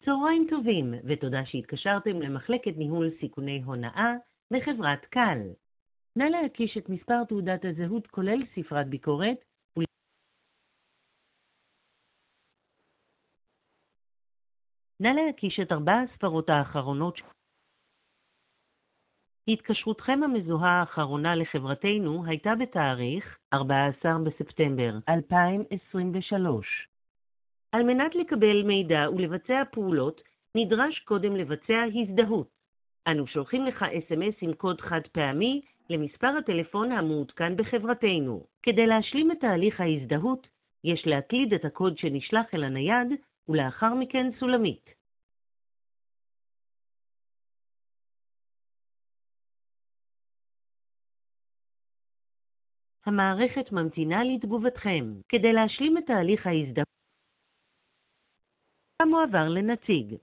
צהריים טובים, ותודה שהתקשרתם למחלקת ניהול סיכוני הונאה בחברת קל. נא להקיש את מספר תעודת הזהות כולל ספרת ביקורת, נא להקיש את 4 הספרות האחרונות. התקשרותכם המזוהה האחרונה לחברתנו הייתה בתאריך 14 בספטמבר 2023. על מנת לקבל מידע ולבצע פעולות, נדרש קודם לבצע הזדהות. אנו שולחים לך SMS עם קוד חד פעמי למספר הטלפון המעודכן בחברתנו. כדי להשלים את תהליך ההזדהות, יש להקליד את הקוד שנשלח אל הנייד ולאחר מכן סולמית. המערכת ממתינה לתגובתכם. כדי להשלים את תהליך ההזדהות, מועבר לנציג.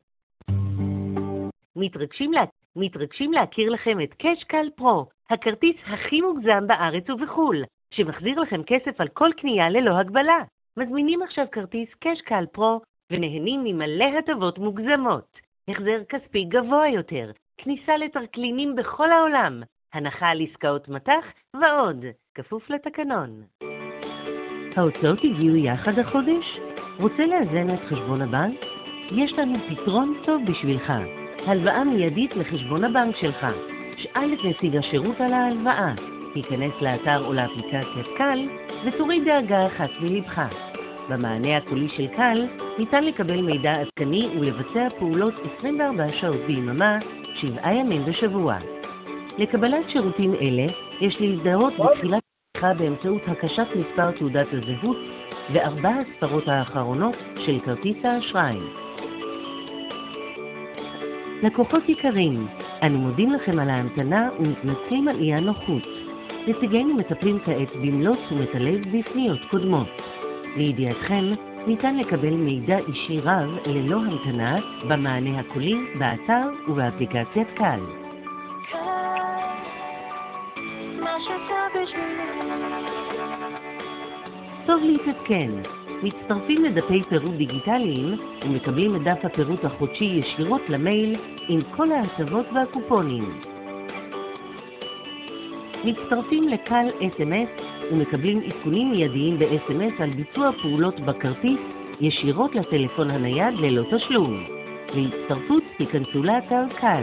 מתרגשים להכיר לכם את קאש-קל פרו, הכרטיס הכי מוגזם בארץ ובחול, שמחזיר לכם כסף על כל קנייה ללא הגבלה. מזמינים עכשיו כרטיס קאש-קל פרו ונהנים ממלא הטבות מוגזמות. החזר כספי גבוה יותר, כניסה לטרקלינים בכל העולם, הנחה על עסקאות מטח ועוד, כפוף לתקנון. ההוצאות הגיעו יחד החודש? רוצה לאזן את חשבון הבנק? יש לנו פתרון טוב בשבילך. הלוואה מיידית לחשבון הבנק שלך. שאל את נציג השירות על ההלוואה. תיכנס לאתר או לאפליקציית קל ותוריד דאגה אחת מלבך. במענה הקולי של קל ניתן לקבל מידע עדכני ולבצע פעולות 24 שעות ביממה, 7 ימים בשבוע. לקבלת שירותים אלה יש להזדהות בתחילת השיחה באמצעות הקשת מספר תעודת הזהות ו4 הספרות האחרונות של כרטיס האשראי. לקוחות יקרים, אנו מודים לכם על ההמתנה ומתנצלים על אי הנוחות. נציגינו מטפלים כעת במלוא תשומת הלב בפניות קודמות. לידיעתכם, ניתן לקבל מידע אישי רב ללא המתנה במענה הקולי, באתר ובאפליקציית קל. טוב להתעדכן. מצטרפים לדפי פירוט דיגיטליים ומקבלים את דף הפירוט החודשי ישירות למייל עם כל ההטבות והקופונים. מצטרפים לקל SMS ומקבלים עדכונים מיידיים ב-SMS על ביצוע פעולות בכרטיס ישירות לטלפון הנייד ללא תשלום. להצטרפות תיכנסו לאתר קל.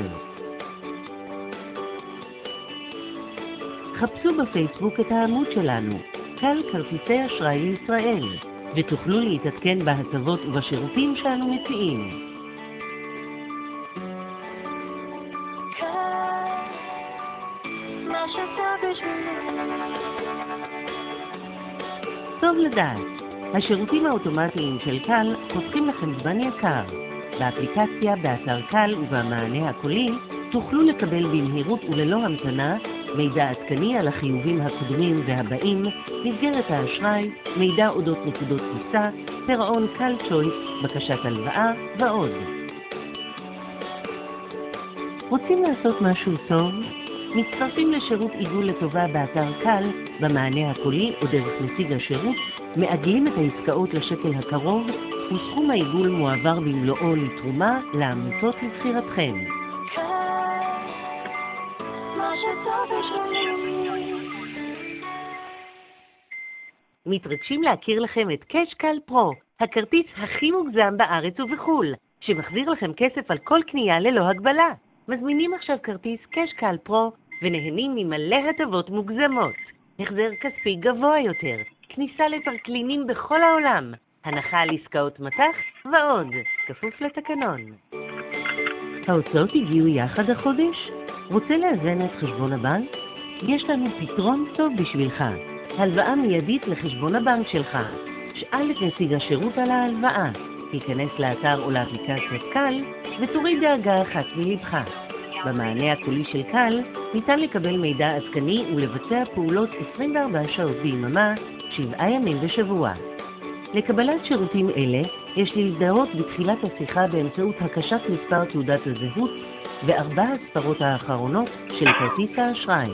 חפשו בפייסבוק את העמוד שלנו, קל כרטיסי אשראי לישראל, ותוכלו להתעדכן בהטבות ובשירותים שאנו מציעים. טוב לדעת, השירותים האוטומטיים של קל חוסכים לכם זמן יקר. באפליקציה, באתר קל ובמענה הקולי תוכלו לקבל במהירות וללא המתנה מידע עדכני על החיובים הקודמים והבאים, מסגרת האשראי, מידע אודות נקודות טיסה, פירעון קל צ'ויס, בקשת הלוואה ועוד. רוצים לעשות משהו טוב? מצטרפים לשירות עיגול לטובה באתר קל, במענה הקולי או דרך נציג השירות, מעגלים את העסקאות לשקל הקרוב, וסכום העיגול מועבר במלואו לתרומה לעמותות לבחירתכם. מתרגשים להכיר לכם את קאש-קל פרו, הכרטיס הכי מוגזם בארץ ובחול, שמחזיר לכם כסף על כל קנייה ללא הגבלה. מזמינים עכשיו כרטיס קאש-קל פרו ונהנים ממלא הטבות מוגזמות. החזר כספי גבוה יותר, כניסה לטרקלינים בכל העולם, הנחה על עסקאות מטח ועוד, כפוף לתקנון. ההוצאות הגיעו יחד החודש? רוצה לאזן את חשבון הבנק? יש לנו פתרון טוב בשבילך. הלוואה מיידית לחשבון הבנק שלך. שאל את נציג השירות על ההלוואה. תיכנס לאתר או לאפליקציית קל ותוריד דאגה אחת מלבך. במענה הקולי של קל ניתן לקבל מידע עדכני ולבצע פעולות 24 שעות ביממה, 7 ימים בשבוע. לקבלת שירותים אלה יש להזדהות בתחילת השיחה באמצעות הקשת מספר תעודת הזהות ו4 הספרות האחרונות של כרטיס האשראי.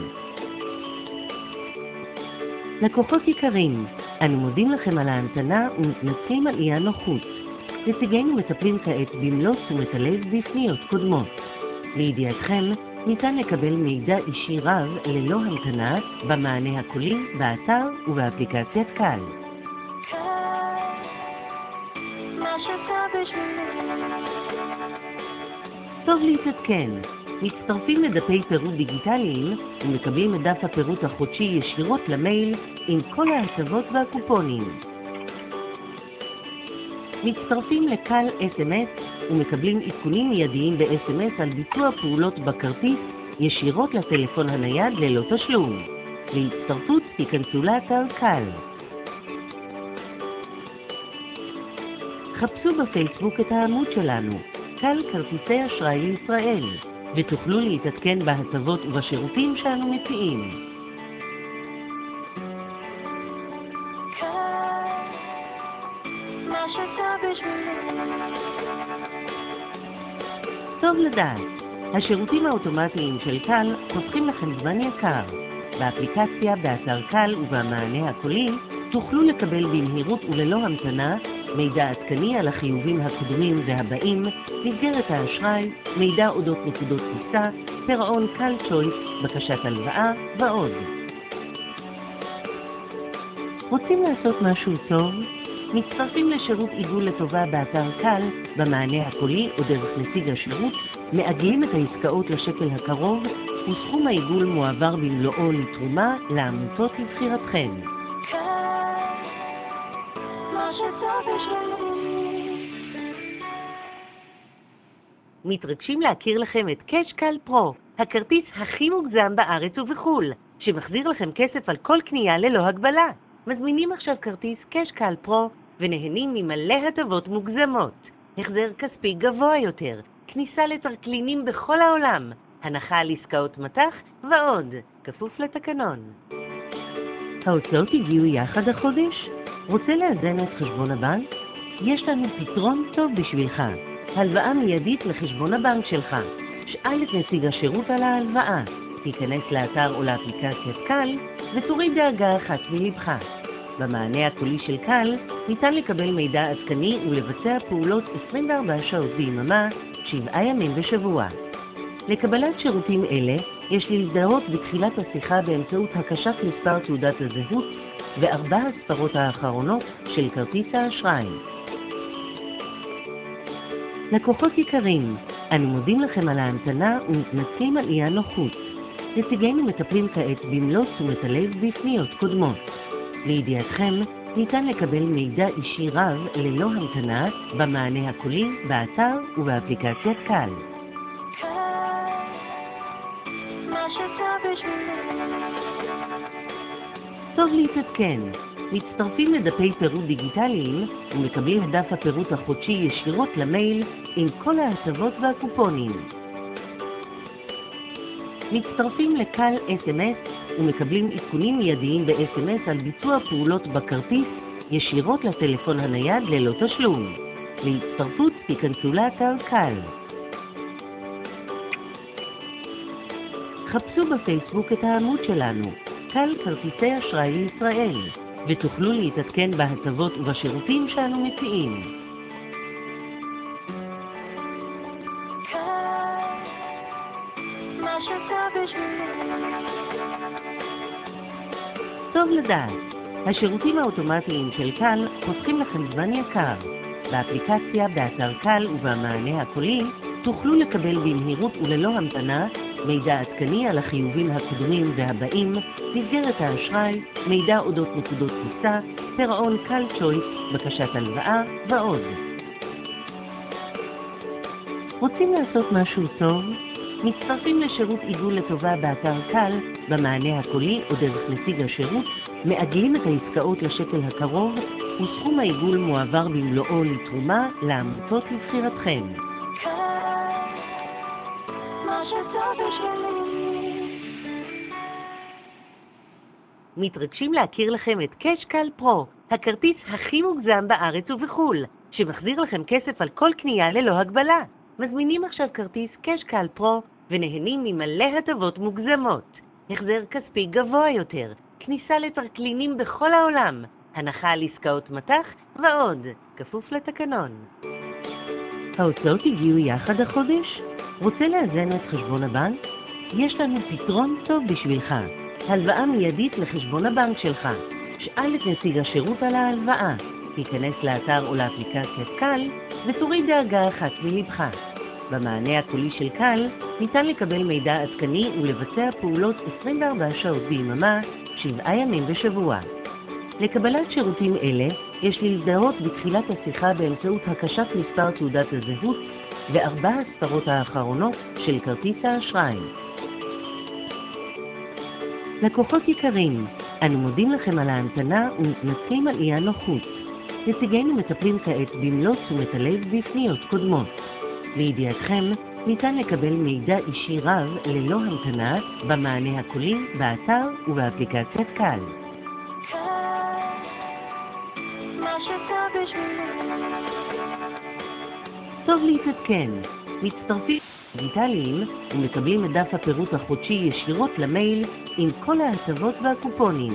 לקוחות יקרים, אנו מודים לכם על ההמתנה ומתנצלים על אי הנוחות. נציגינו מטפלים כעת במלוא תשומת הלב בפניות קודמות. לידיעתכם, ניתן לקבל מידע אישי רב ללא המתנה במענה הקולי, באתר ובאפליקציית קל. טוב להתעדכן. מצטרפים לדפי פירוט דיגיטליים ומקבלים את דף הפירוט החודשי ישירות למייל עם כל ההטבות והקופונים. מצטרפים לקל SMS ומקבלים עדכונים מיידיים ב-SMS על ביצוע פעולות בכרטיס ישירות לטלפון הנייד ללא תשלום. להצטרפות תיכנסו לאתר קל. חפשו בפייסבוק את העמוד שלנו, קל כרטיסי אשראי לישראל, ותוכלו להתעדכן בהטבות ובשירותים שאנו מציעים. טוב לדעת, השירותים האוטומטיים של קל חוסכים לכם זמן יקר. באפליקציה, באתר קל ובמענה הקולי תוכלו לקבל במהירות וללא המתנה מידע עדכני על החיובים הקודמים והבאים, מסגרת האשראי, מידע אודות נקודות טיסה, פירעון קל צ'ויס, בקשת הלוואה ועוד. רוצים לעשות משהו טוב? מצטרפים לשירות עיגול לטובה באתר קל, במענה הקולי או דרך נציג השירות, מעגלים את העסקאות לשקל הקרוב, וסכום העיגול מועבר במלואו לתרומה לעמותות לבחירתכם. מתרגשים להכיר לכם את קאש קל פרו, הכרטיס הכי מוגזם בארץ ובחול, שמחזיר לכם כסף על כל קנייה ללא הגבלה. מזמינים עכשיו כרטיס קאש קל פרו ונהנים ממלא הטבות מוגזמות. החזר כספי גבוה יותר, כניסה לטרקלינים בכל העולם, הנחה על עסקאות מטח ועוד, כפוף לתקנון. ההוצאות הגיעו יחד החודש? רוצה לאזן את חשבון הבנק? יש לנו פתרון טוב בשבילך. הלוואה מיידית לחשבון הבנק שלך. שאל את נציג השירות על ההלוואה. תיכנס לאתר או לאפליקציית קל ותוריד דאגה אחת מלבך. במענה הקולי של קל ניתן לקבל מידע עדכני ולבצע פעולות 24 שעות ביממה, 7 ימים בשבוע. לקבלת שירותים אלה יש להזדהות בתחילת השיחה באמצעות הקשת מספר תעודת הזהות ו4 הספרות האחרונות של כרטיס האשראי. לקוחות יקרים, אנו מודים לכם על ההמתנה ומתנצלים על אי הנוחות. נציגינו מטפלים כעת במלוא תשומת הלב בפניות קודמות. לידיעתכם, ניתן לקבל מידע אישי רב ללא המתנה במענה הקולי, באתר ובאפליקציית קל. טוב להתעדכן. מצטרפים לדפי פירוט דיגיטליים ומקבלים את דף הפירוט החודשי ישירות למייל עם כל ההטבות והקופונים. מצטרפים לקל SMS ומקבלים עדכונים מיידיים ב-SMS על ביצוע פעולות בכרטיס ישירות לטלפון הנייד ללא תשלום. להצטרפות תיכנסו לאתר קל. חפשו בפייסבוק את העמוד שלנו, קל כרטיסי אשראי לישראל, ותוכלו להתעדכן בהטבות ובשירותים שאנו מציעים. טוב לדעת, השירותים האוטומטיים של קל חוסכים לכם זמן יקר. באפליקציה, באתר קל ובמענה הקולי תוכלו לקבל במהירות וללא המתנה מידע עדכני על החיובים הקודמים והבאים, מסגרת האשראי, מידע אודות נקודות טיסה, פירעון קל צ'ויס, בקשת הלוואה ועוד. רוצים לעשות משהו טוב? מצטרפים לשירות עיגול לטובה באתר קל, במענה הקולי או דרך נציג השירות, מעגלים את העסקאות לשקל הקרוב, וסכום העיגול מועבר במלואו לתרומה לעמותות לבחירתכם. מתרגשים להכיר לכם את קאש קל פרו, הכרטיס הכי מוגזם בארץ ובחול, שמחזיר לכם כסף על כל קנייה ללא הגבלה. מזמינים עכשיו כרטיס קאש קל פרו ונהנים ממלא הטבות מוגזמות. החזר כספי גבוה יותר, כניסה לטרקלינים בכל העולם, הנחה על עסקאות מטח ועוד, כפוף לתקנון. ההוצאות הגיעו יחד החודש? רוצה לאזן את חשבון הבנק? יש לנו פתרון טוב בשבילך. הלוואה מיידית לחשבון הבנק שלך. שאל את נציג השירות על ההלוואה. תיכנס לאתר או לאפליקציית קל ותוריד דאגה אחת מלבך. במענה הקולי של קל ניתן לקבל מידע עדכני ולבצע פעולות 24 שעות ביממה, 7 ימים בשבוע. לקבלת שירותים אלה יש להזדהות בתחילת השיחה באמצעות הקשת מספר תעודת הזהות ו4 הספרות האחרונות של כרטיס האשראי. לקוחות יקרים, אנו מודים לכם על ההמתנה ומתנצלים על אי הנוחות. נציגינו מטפלים כעת במלוא תשומת הלב בפניות קודמות. לידיעתכם, ניתן לקבל מידע אישי רב ללא המתנה במענה הקולי, באתר ובאפליקציית קל. טוב להתעדכן. מצטרפים דיגיטליים ומקבלים את דף הפירוט החודשי ישירות למייל עם כל ההטבות והקופונים.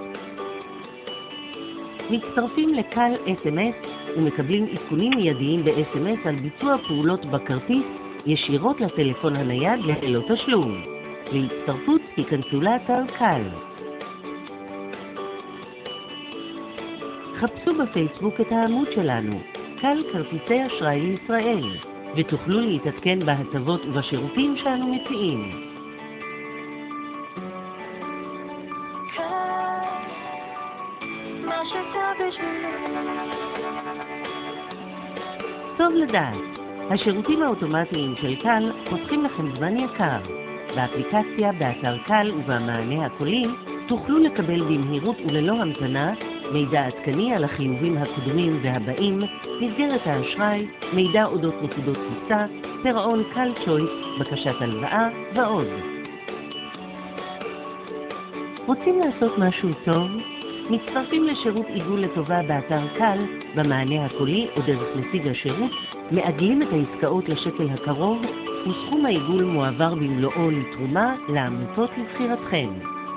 מצטרפים לקל SMS ומקבלים עדכונים מיידיים ב-SMS על ביצוע פעולות בכרטיס ישירות לטלפון הנייד ללא תשלום. להצטרפות תיכנסו לאתר קל. חפשו בפייסבוק את העמוד שלנו, קל כרטיסי אשראי לישראל, ותוכלו להתעדכן בהטבות ובשירותים שאנו מציעים. טוב לדעת, השירותים האוטומטיים של קל חוסכים לכם זמן יקר. באפליקציה, באתר קל ובמענה הקולי תוכלו לקבל במהירות וללא המתנה מידע עדכני על החיובים הקודמים והבאים, מסגרת האשראי, מידע אודות נקודות טיסה, פירעון קל צ'ויס, בקשת הלוואה ועוד. רוצים לעשות משהו טוב? מצטרפים לשירות עיגול לטובה באתר קל, במענה הקולי או דרך נציג השירות, מעגלים את העסקאות לשקל הקרוב, וסכום העיגול מועבר במלואו לתרומה לעמותות לבחירתכם.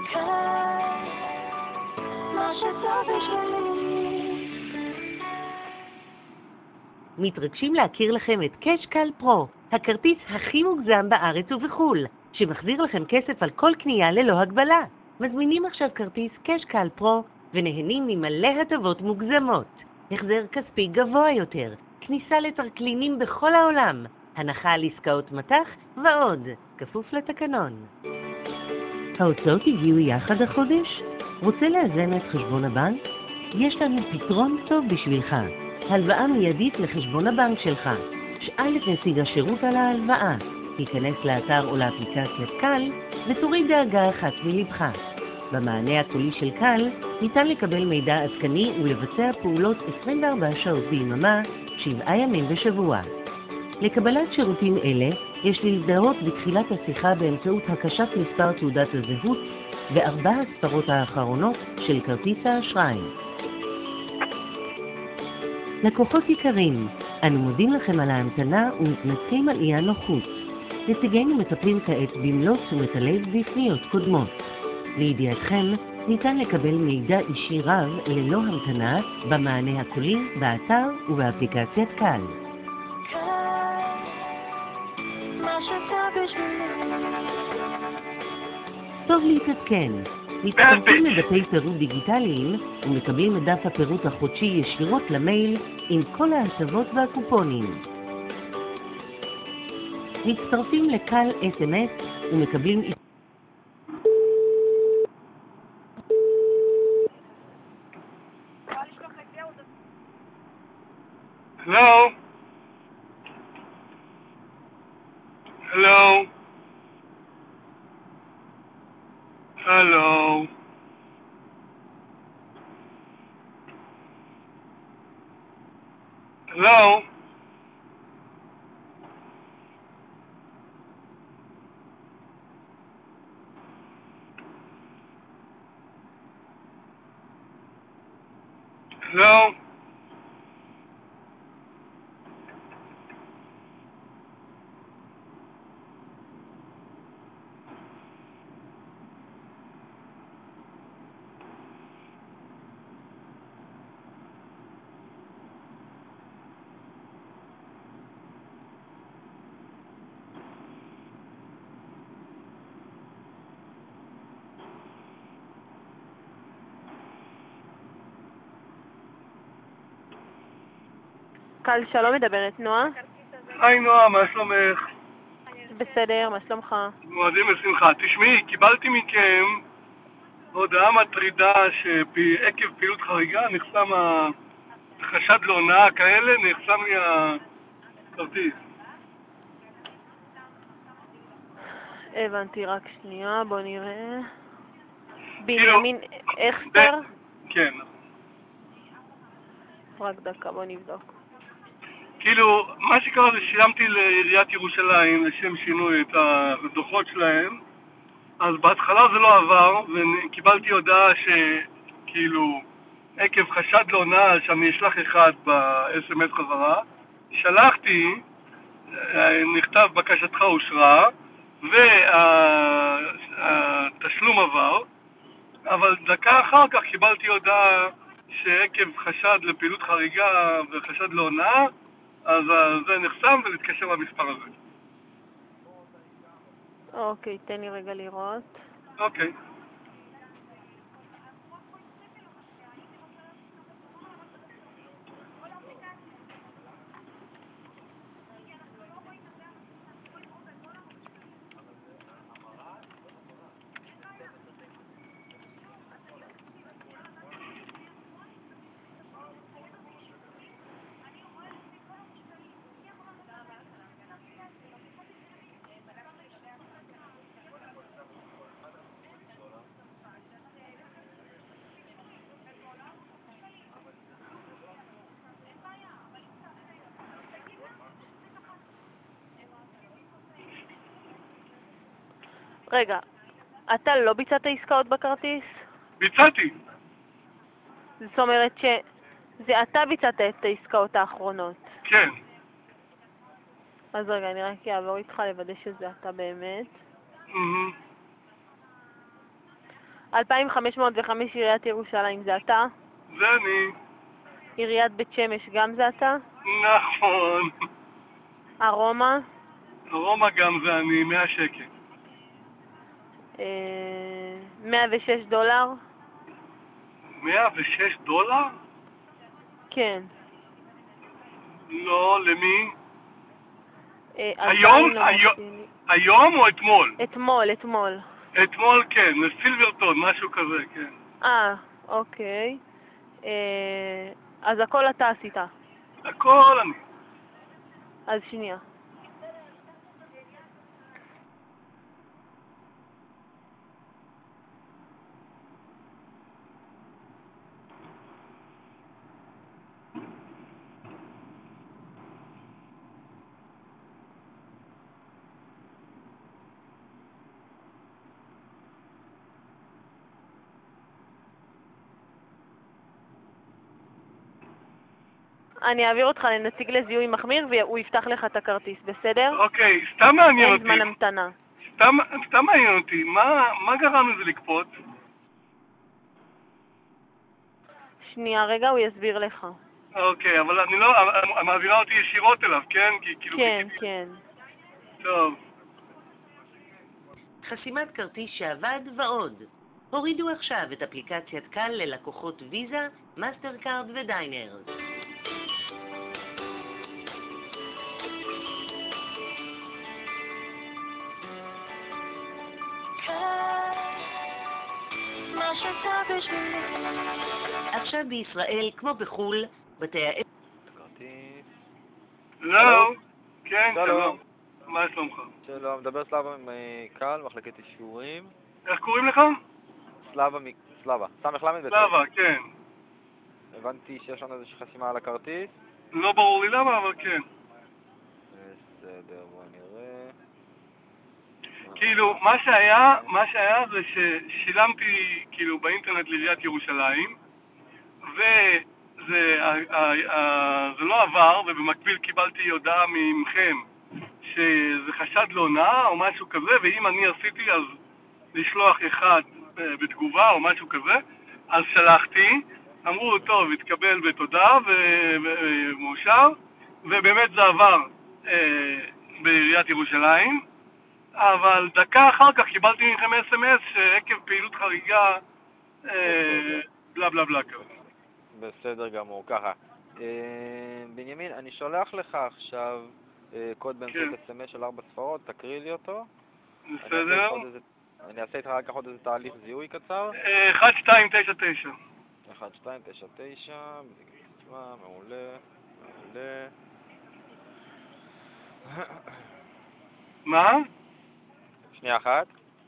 מתרגשים להכיר לכם את קאש קל פרו, הכרטיס הכי מוגזם בארץ ובחול, שמחזיר לכם כסף על כל קנייה ללא הגבלה. מזמינים עכשיו כרטיס קאש קל פרו ונהנים ממלא הטבות מוגזמות. החזר כספי גבוה יותר, כניסה לטרקלינים בכל העולם, הנחה על עסקאות מטח ועוד, כפוף לתקנון. ההוצאות הגיעו יחד החודש? רוצה לאזן את חשבון הבנק? יש לנו פתרון טוב בשבילך. הלוואה מיידית לחשבון הבנק שלך. שאל את נציג השירות על ההלוואה. תיכנס לאתר או לאפליקציית קל ותוריד דאגה אחת מלבך. במענה הקולי של קל ניתן לקבל מידע עדכני ולבצע פעולות 24 שעות ביממה, 7 ימים בשבוע. לקבלת שירותים אלה יש להזדהות בתחילת השיחה באמצעות הקשת מספר תעודת הזהות ו4 הספרות האחרונות של כרטיס האשראי. לקוחות יקרים, אנו מודים לכם על ההמתנה ומתנצלים על אי הנוחות. נציגינו מטפלים כעת במלוא תשומת הלב בפניות קודמות. לידיעתכם, ניתן לקבל מידע אישי רב ללא המתנה במענה הקולי, באתר ובאפליקציית קל. טוב להתעדכן. מצטרפים לדפי פירוט דיגיטליים ומקבלים את דף הפירוט החודשי ישירות למייל עם כל ההטבות והקופונים. מצטרפים לקל SMS ומקבלים Hello? Hello? Hello? Hello? Hello? קל, שלום, מדברת נועה. היי נועה, מה שלומך? בסדר, מה שלומך? מועדים לשמחה. תשמעי, קיבלתי מכם הודעה מטרידה שעקב פעילות חריגה נחסם החשד להונאה כאלה, נחסם לי הכרטיס. הבנתי, רק שנייה, בוא נראה. בנימין אכסטר? כן. רק דקה, בוא נבדוק. כאילו, מה שקרה זה שילמתי לעיריית ירושלים לשם שינוי את הדוחות שלהם, אז בהתחלה זה לא עבר, וקיבלתי הודעה שכאילו עקב חשד להונאה שאני אשלח אחד ב-SMS חזרה. שלחתי, נכתב בקשתך אושרה, והתשלום עבר, אבל דקה אחר כך קיבלתי הודעה שעקב חשד לפעילות חריגה וחשד להונאה, אז זה נחסם ולהתקשר למספר הזה. אוקיי, תן לי רגע לראות. אוקיי. רגע, אתה לא ביצעת עסקאות בכרטיס? ביצעתי. זאת אומרת שזה אתה ביצעת את העסקאות האחרונות. כן. אז רגע, אני רק אעבור איתך לוודא שזה אתה באמת. 2505 עיריית ירושלים זה אתה? זה אני. עיריית בית שמש גם זה אתה? נכון. ארומה? רומא גם זה אני, 100 שקל. $106? 106 דולר? כן. לא, למי? היום? היום או אתמול? אתמול. אתמול כן, לסילברטון, משהו כזה, כן. אוקיי. אז הכל אתה עשית. הכל אני. אז שנייה. אני אעביר אותך לנציג לזיהוי מחמיר והוא יפתח לך את הכרטיס, בסדר? אוקיי, סתם מעניין אותי. אין זמן המתנה. סתם מעניין אותי, מה גרם לזה לקפוץ? שנייה, רגע, הוא יסביר לך. אוקיי, אבל אני לא, מעבירה אותי ישירות אליו, כן? כן. טוב. חסימת כרטיס שעבד ועוד. הורידו עכשיו את אפליקציית קל ללקוחות ויזה, מאסטרקארד ודיינרס. עכשיו בישראל, כמו בחול, בתי העסק... כרטיס. לא. כן, שלום. מה שלומך? שלום, מדבר סלאבה מקל, מחלקת אישורים. איך קוראים לך? סלאבה, סמך למד בטח. סלאבה, כן. הבנתי שיש לנו איזושהי חסימה על הכרטיס. לא ברור לי למה, אבל כן. בסדר, בוא נראה. כאילו, מה שהיה זה ששילמתי כאילו באינטרנט לעיריית ירושלים, וזה לא עבר, ובמקביל קיבלתי הודעה ממכם שזה חשד להונאה או משהו כזה, ואם אני עשיתי אז לשלוח אחד בתגובה או משהו כזה, אז שלחתי, אמרו טוב, התקבל בתודה ומאושר, ובאמת זה עבר בעיריית ירושלים, אבל דקה אחר כך קיבלתי מכם SMS שעקב פעילות חריגה בלה בלה בלה כזה. בסדר גמור, ככה. בנימין, אני שולח לך עכשיו קוד באמצעות SMS של 4 ספרות, תקריא לי אותו. בסדר. אני אעשה איתך רק עוד איזה תהליך זיהוי קצר. 1299. 1299, מעולה, מעולה. מה? שנייה אחת.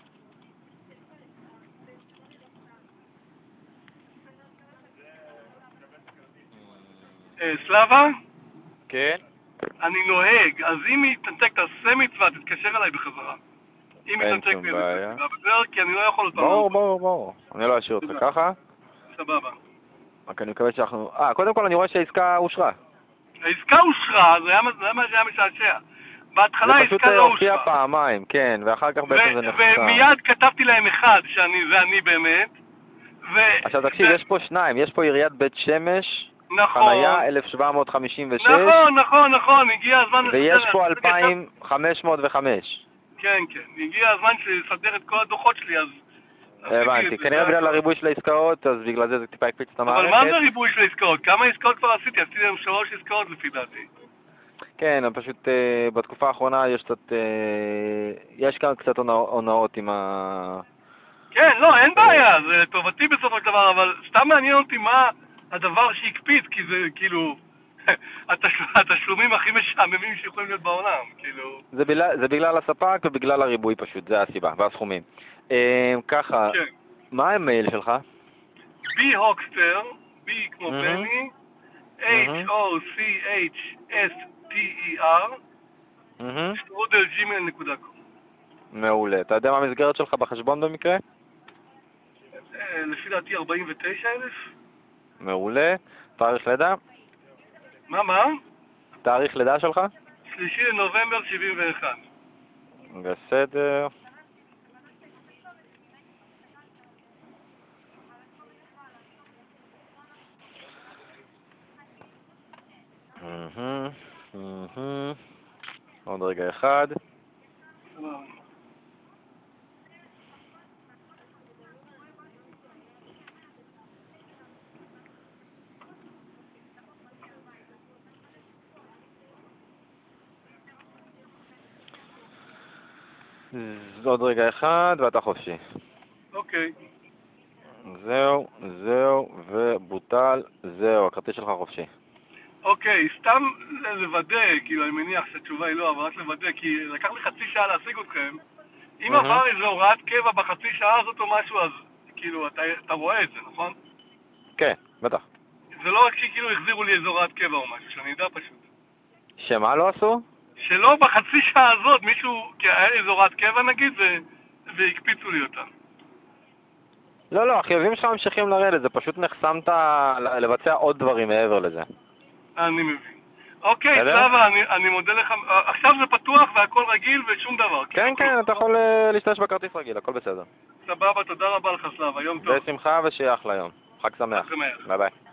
סלאבה? כן? אני נוהג, אז אם היא תנתק תעשה מצווה, תתקשר אליי בחזרה. אם היא תנתק שום בעיה. בסדר, כי אני לא יכול אותם. ברור. אני לא אשאיר אותך ככה. סבבה. רק אני מקווה שאנחנו... קודם כל אני רואה שהעסקה אושרה. העסקה אושרה, זה מה שהיה משעשע. בהתחלה העסקה לא אושרה. זה פשוט הופיע פעמיים, כן, ואחר כך בעצם זה נחצה. ומיד כתבתי להם אחד, זה אני באמת. עכשיו תקשיב, יש פה שניים, יש פה עיריית בית שמש, נכון. חניה 1756. נכון, הגיע הזמן... ויש פה 2505. כן, הגיע הזמן לסדר את כל הדוחות שלי, אז... הבנתי, כנראה בגלל הריבוי של העסקאות, אז בגלל זה טיפה הקפיץ את המערכת. אבל מה זה ריבוי של העסקאות? כמה עסקאות כבר עשיתי? עשיתי להם 3 עסקאות לפי דעתי. כן, פשוט בתקופה האחרונה יש כאן קצת הונאות עם ה... כן, לא, אין בעיה, זה לטובתי בסופו של דבר, אבל סתם מעניין אותי מה הדבר שהקפיץ, כי זה כאילו... התשלומים הכי משעממים שיכולים להיות בעולם, כאילו... זה בגלל הספק ובגלל הריבוי פשוט, זה הסיבה, והסכומים. ככה, מה המייל שלך? B-Hockster, B כמו בני, H-O-C-H-S-T-E-R, @gmail.com. מעולה. אתה יודע מה המסגרת שלך בחשבון במקרה? לפי דעתי 49,000. מעולה. תאריך לידה? מה? תאריך לידה שלך? 3 לנובמבר 71. בסדר. עוד רגע אחד. עוד רגע אחד ואתה חופשי. אוקיי. זהו, ובוטל, זהו, הכרטיס שלך חופשי. אוקיי, סתם לוודא, כאילו אני מניח שהתשובה היא לא, אבל רק לוודא, כי לקח לי חצי שעה להשיג אתכם. אם עבר איזו הוראת קבע בחצי שעה הזאת או משהו, אז כאילו אתה רואה את זה, נכון? כן, בטח. זה לא רק שכאילו החזירו לי איזו הוראת קבע או משהו, שאני יודע פשוט. שמה לא עשו? שלא בחצי שעה הזאת מישהו, כי היה איזו הוראת קבע נגיד, והקפיצו לי אותה. לא, החיובים שלך ממשיכים לרדת, זה פשוט נחסמת לבצע עוד דברים מעבר לזה. אני מבין. אוקיי, סבבה, אני מודה לך. עכשיו זה פתוח והכל רגיל ושום דבר. כן, אתה יכול להשתמש בכרטיס רגיל, הכל בסדר. סבבה, תודה רבה לך סלאבה, יום טוב. בשמחה ושיהיה אחלה יום. חג שמח. ביי ביי.